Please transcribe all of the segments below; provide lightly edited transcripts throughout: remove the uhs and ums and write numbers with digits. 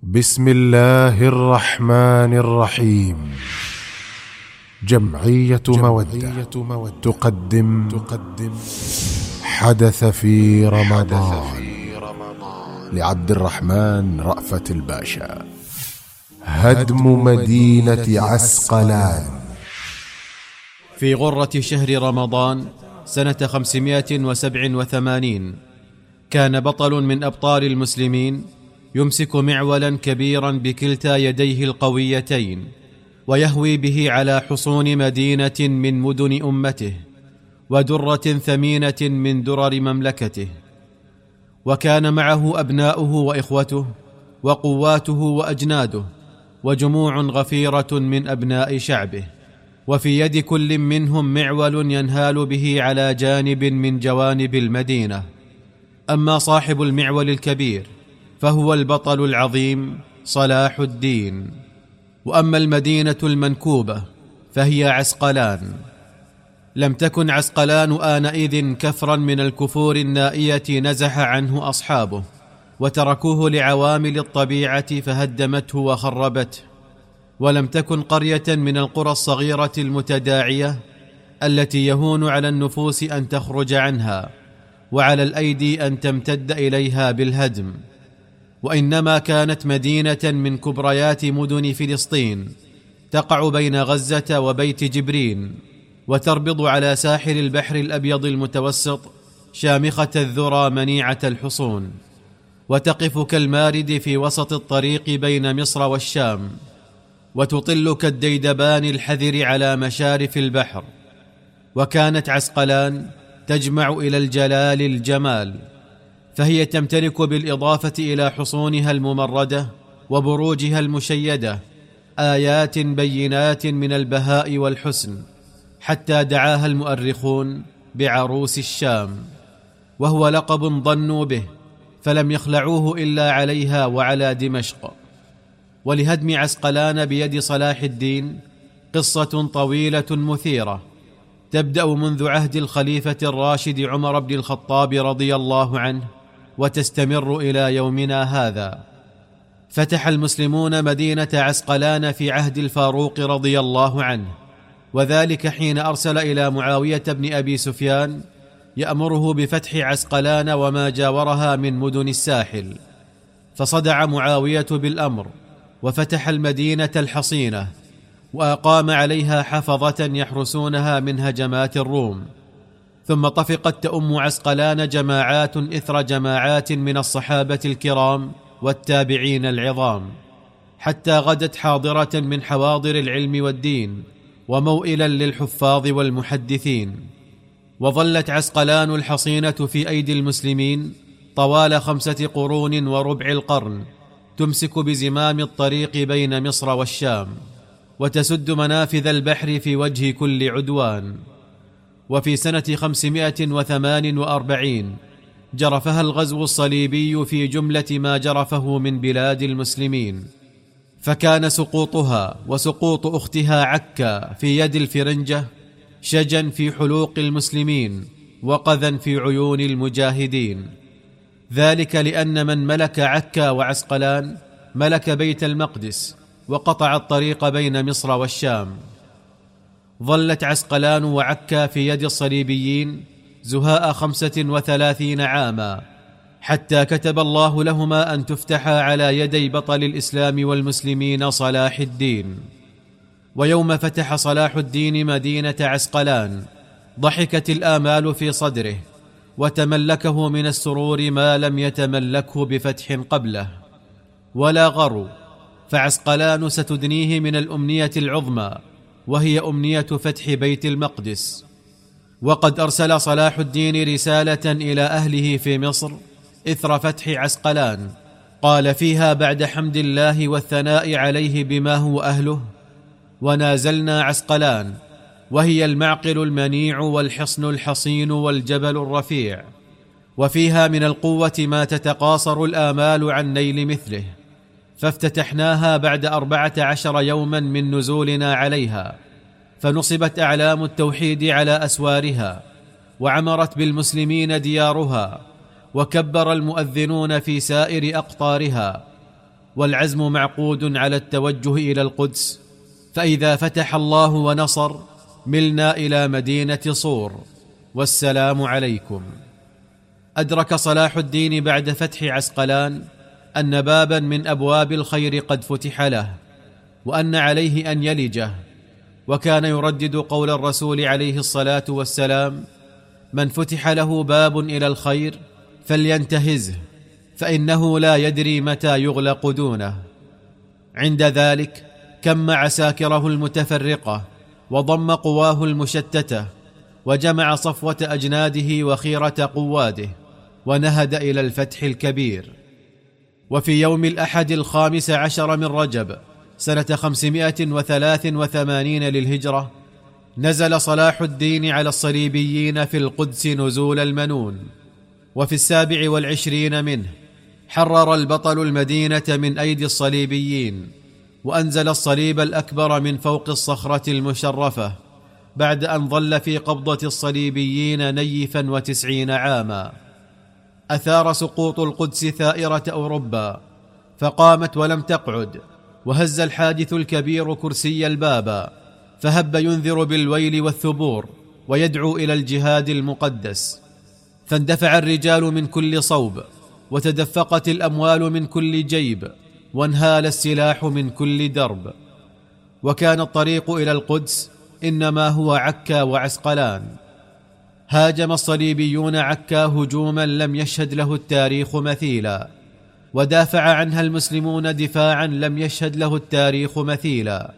بسم الله الرحمن الرحيم. جمعية مودة تقدم حدث في رمضان لعبد الرحمن رأفت الباشا. هدم مدينة عسقلان في غرة شهر رمضان سنة 587 كان بطل من أبطال المسلمين يمسك معولا كبيرا بكلتا يديه القويتين ويهوي به على حصون مدينة من مدن أمته ودرة ثمينة من درر مملكته، وكان معه أبناؤه وإخوته وقواته وأجناده وجموع غفيرة من أبناء شعبه، وفي يد كل منهم معول ينهال به على جانب من جوانب المدينة. أما صاحب المعول الكبير فهو البطل العظيم صلاح الدين، وأما المدينة المنكوبة فهي عسقلان. لم تكن عسقلان آنئذ كفرا من الكفور النائية نزح عنه أصحابه وتركوه لعوامل الطبيعة فهدمته وخربته، ولم تكن قرية من القرى الصغيرة المتداعية التي يهون على النفوس أن تخرج عنها وعلى الأيدي أن تمتد إليها بالهدم، وإنما كانت مدينة من كبريات مدن فلسطين تقع بين غزة وبيت جبرين، وتربض على ساحل البحر الأبيض المتوسط شامخة الذرى منيعة الحصون، وتقف كالمارد في وسط الطريق بين مصر والشام، وتطل كالديدبان الحذر على مشارف البحر. وكانت عسقلان تجمع إلى الجلال الجمال، فهي تمتلك بالإضافة إلى حصونها الممردة وبروجها المشيدة آيات بينات من البهاء والحسن، حتى دعاها المؤرخون بعروس الشام، وهو لقب ظنوا به فلم يخلعوه إلا عليها وعلى دمشق. ولهدم عسقلان بيد صلاح الدين قصة طويلة مثيرة تبدأ منذ عهد الخليفة الراشد عمر بن الخطاب رضي الله عنه وتستمر إلى يومنا هذا. فتح المسلمون مدينة عسقلان في عهد الفاروق رضي الله عنه، وذلك حين أرسل إلى معاوية بن أبي سفيان يأمره بفتح عسقلان وما جاورها من مدن الساحل، فصدع معاوية بالأمر وفتح المدينة الحصينة وأقام عليها حفظة يحرسونها من هجمات الروم. ثم طفقت تؤم عسقلان جماعات إثر جماعات من الصحابة الكرام والتابعين العظام، حتى غدت حاضرة من حواضر العلم والدين وموئلا للحفاظ والمحدثين. وظلت عسقلان الحصينة في أيدي المسلمين طوال 5 قرون وربع القرن تمسك بزمام الطريق بين مصر والشام، وتسد منافذ البحر في وجه كل عدوان. وفي سنة 548 جرفها الغزو الصليبي في جملة ما جرفه من بلاد المسلمين، فكان سقوطها وسقوط أختها عكا في يد الفرنجة شجا في حلوق المسلمين وقذا في عيون المجاهدين، ذلك لأن من ملك عكا وعسقلان ملك بيت المقدس وقطع الطريق بين مصر والشام. ظلت عسقلان وعكا في يد الصليبيين زهاء 35 عاما، حتى كتب الله لهما أن تفتحا على يدي بطل الإسلام والمسلمين صلاح الدين. ويوم فتح صلاح الدين مدينة عسقلان ضحكت الآمال في صدره وتملكه من السرور ما لم يتملكه بفتح قبله، ولا غرو، فعسقلان ستدنيه من الأمنية العظمى وهي أمنية فتح بيت المقدس. وقد أرسل صلاح الدين رسالة إلى أهله في مصر إثر فتح عسقلان، قال فيها بعد حمد الله والثناء عليه بما هو أهله: ونازلنا عسقلان وهي المعقل المنيع والحصن الحصين والجبل الرفيع، وفيها من القوة ما تتقاصر الآمال عن نيل مثله، فافتتحناها بعد 14 يوما من نزولنا عليها، فنصبت أعلام التوحيد على أسوارها، وعمرت بالمسلمين ديارها، وكبر المؤذنون في سائر أقطارها، والعزم معقود على التوجه إلى القدس، فإذا فتح الله ونصر ملنا إلى مدينة صور، والسلام عليكم. أدرك صلاح الدين بعد فتح عسقلان أن بابا من أبواب الخير قد فتح له، وأن عليه أن يلجه، وكان يردد قول الرسول عليه الصلاة والسلام: من فتح له باب إلى الخير فلينتهزه، فإنه لا يدري متى يغلق دونه. عند ذلك كم عساكره المتفرقة، وضم قواه المشتتة، وجمع صفوة أجناده وخيرة قواده، ونهد إلى الفتح الكبير. وفي يوم الأحد 15 من رجب سنة 583 للهجرة نزل صلاح الدين على الصليبيين في القدس نزول المنون. وفي 27 منه حرر البطل المدينة من أيدي الصليبيين، وأنزل الصليب الأكبر من فوق الصخرة المشرفة، بعد أن ظل في قبضة الصليبيين نيفا 90 عاما. أثار سقوط القدس ثائرة أوروبا، فقامت ولم تقعد، وهز الحادث الكبير كرسي البابا، فهب ينذر بالويل والثبور، ويدعو إلى الجهاد المقدس. فاندفع الرجال من كل صوب، وتدفقت الأموال من كل جيب، وانهال السلاح من كل درب. وكان الطريق إلى القدس إنما هو عكا وعسقلان. هاجم الصليبيون عكا هجوما لم يشهد له التاريخ مثيلا، ودافع عنها المسلمون دفاعا لم يشهد له التاريخ مثيلا.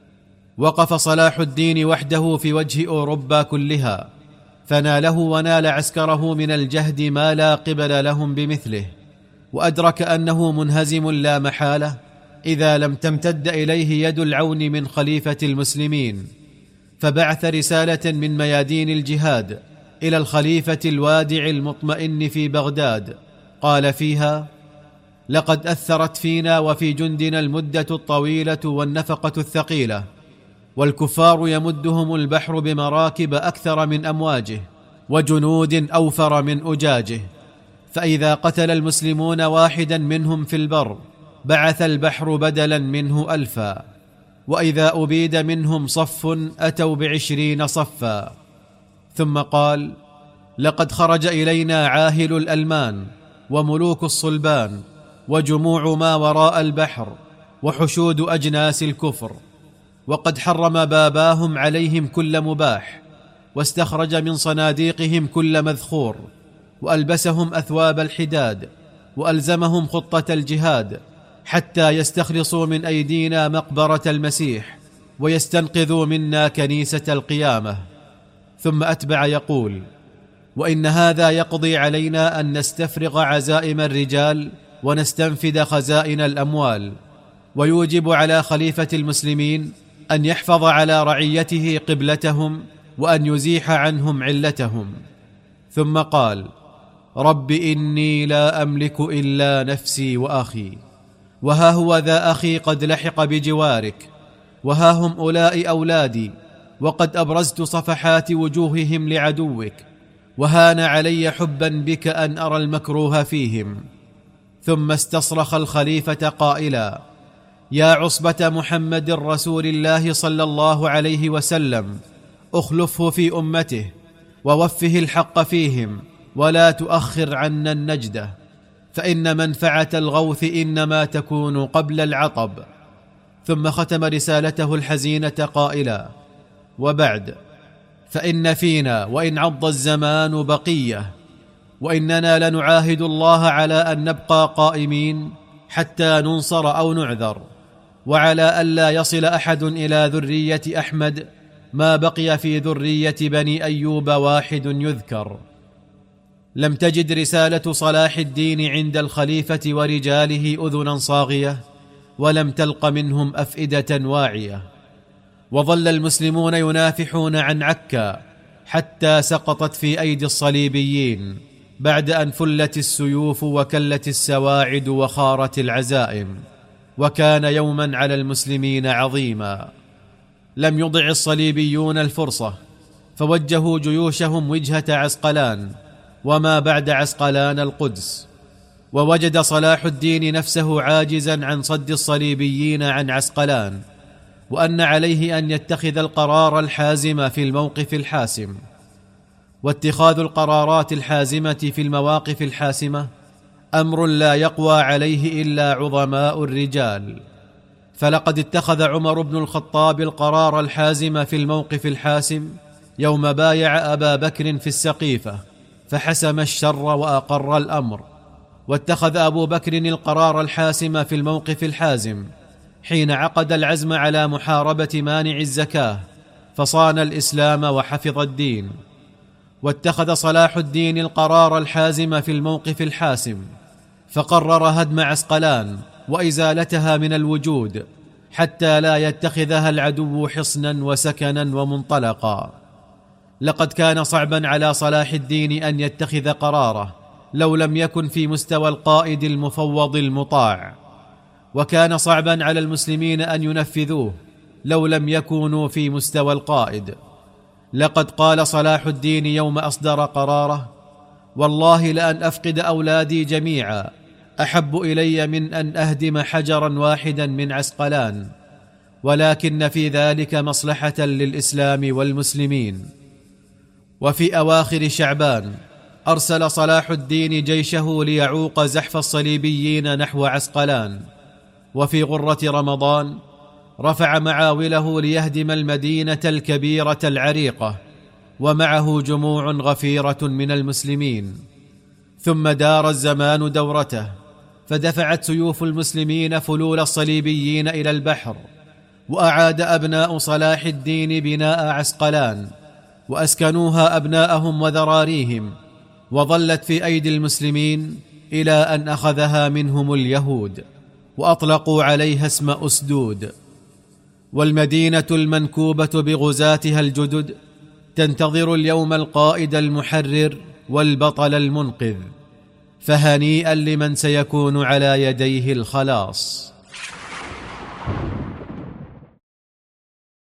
وقف صلاح الدين وحده في وجه أوروبا كلها، فناله ونال عسكره من الجهد ما لا قبل لهم بمثله، وأدرك أنه منهزم لا محالة إذا لم تمتد إليه يد العون من خليفة المسلمين. فبعث رسالة من ميادين الجهاد إلى الخليفة الوادع المطمئن في بغداد، قال فيها: لقد أثرت فينا وفي جندنا المدة الطويلة والنفقة الثقيلة، والكفار يمدهم البحر بمراكب أكثر من أمواجه، وجنود أوفر من أجاجه، فإذا قتل المسلمون واحدا منهم في البر بعث البحر بدلا منه 1000، وإذا أبيد منهم صف أتوا ب20 صفا. ثم قال: لقد خرج إلينا عاهل الألمان، وملوك الصلبان، وجموع ما وراء البحر، وحشود أجناس الكفر، وقد حرم باباهم عليهم كل مباح، واستخرج من صناديقهم كل مذخور، وألبسهم أثواب الحداد، وألزمهم خطة الجهاد، حتى يستخلصوا من أيدينا مقبرة المسيح، ويستنقذوا منا كنيسة القيامة. ثم أتبع يقول: وإن هذا يقضي علينا أن نستفرغ عزائم الرجال ونستنفد خزائن الأموال، ويوجب على خليفة المسلمين أن يحفظ على رعيته قبلتهم، وأن يزيح عنهم علتهم. ثم قال: رب إني لا أملك إلا نفسي وأخي، وها هو ذا أخي قد لحق بجوارك، وها هم أولئك أولادي، وقد أبرزت صفحات وجوههم لعدوك، وهان علي حبا بك أن أرى المكروه فيهم. ثم استصرخ الخليفة قائلا: يا عصبة محمد رسول الله صلى الله عليه وسلم، أخلفه في أمته، ووفه الحق فيهم، ولا تؤخر عنا النجدة، فإن منفعة الغوث إنما تكون قبل العطب. ثم ختم رسالته الحزينة قائلا: وبعد، فإن فينا وإن عض الزمان بقية، وإننا لنعاهد الله على أن نبقى قائمين حتى ننصر أو نعذر، وعلى ألا يصل أحد إلى ذرية أحمد ما بقي في ذرية بني أيوب واحد يذكر. لم تجد رسالة صلاح الدين عند الخليفة ورجاله أذنا صاغية، ولم تلق منهم أفئدة واعية. وظل المسلمون ينافحون عن عكا حتى سقطت في أيدي الصليبيين، بعد أن فلت السيوف وكلت السواعد وخارت العزائم. وكان يوما على المسلمين عظيما. لم يضع الصليبيون الفرصة، فوجهوا جيوشهم وجهة عسقلان، وما بعد عسقلان القدس. ووجد صلاح الدين نفسه عاجزا عن صد الصليبيين عن عسقلان، وأن عليه أن يتخذ القرار الحازم في الموقف الحاسم. واتخاذ القرارات الحازمة في المواقف الحاسمة أمر لا يقوى عليه إلا عظماء الرجال، فلقد اتخذ عمر بن الخطاب القرار الحازم في الموقف الحاسم يوم بايع أبا بكر في السقيفة فحسم الشر وأقر الأمر، واتخذ أبو بكر القرار الحاسم في الموقف الحازم حين عقد العزم على محاربة مانع الزكاة فصان الإسلام وحفظ الدين. واتخذ صلاح الدين القرار الحازم في الموقف الحاسم فقرر هدم عسقلان وإزالتها من الوجود حتى لا يتخذها العدو حصنا وسكنا ومنطلقا. لقد كان صعبا على صلاح الدين أن يتخذ قراره لو لم يكن في مستوى القائد المفوض المطاع، وكان صعبا على المسلمين أن ينفذوه لو لم يكونوا في مستوى القائد. لقد قال صلاح الدين يوم أصدر قراره: والله لأن أفقد أولادي جميعا أحب إلي من أن أهدم حجرا واحدا من عسقلان، ولكن في ذلك مصلحة للإسلام والمسلمين. وفي أواخر شعبان أرسل صلاح الدين جيشه ليعوق زحف الصليبيين نحو عسقلان، وفي غرة رمضان رفع معاوله ليهدم المدينة الكبيرة العريقة ومعه جموع غفيرة من المسلمين. ثم دار الزمان دورته فدفعت سيوف المسلمين فلول الصليبيين إلى البحر، وأعاد أبناء صلاح الدين بناء عسقلان وأسكنوها أبناءهم وذراريهم، وظلت في أيدي المسلمين إلى أن أخذها منهم اليهود وأطلقوا عليها اسم أسدود. والمدينة المنكوبة بغزاتها الجدد تنتظر اليوم القائد المحرر والبطل المنقذ، فهنيئا لمن سيكون على يديه الخلاص.